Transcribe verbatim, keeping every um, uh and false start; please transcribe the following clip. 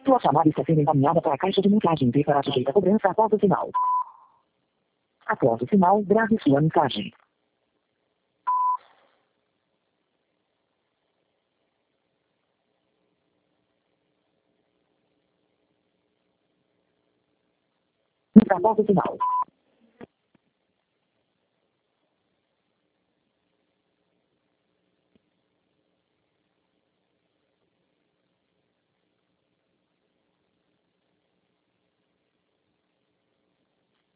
Sua chamada está sendo encaminhada para a caixa de mensagem e será sujeita a cobrança após o sinal. Após o sinal, grave sua mensagem. Após o sinal.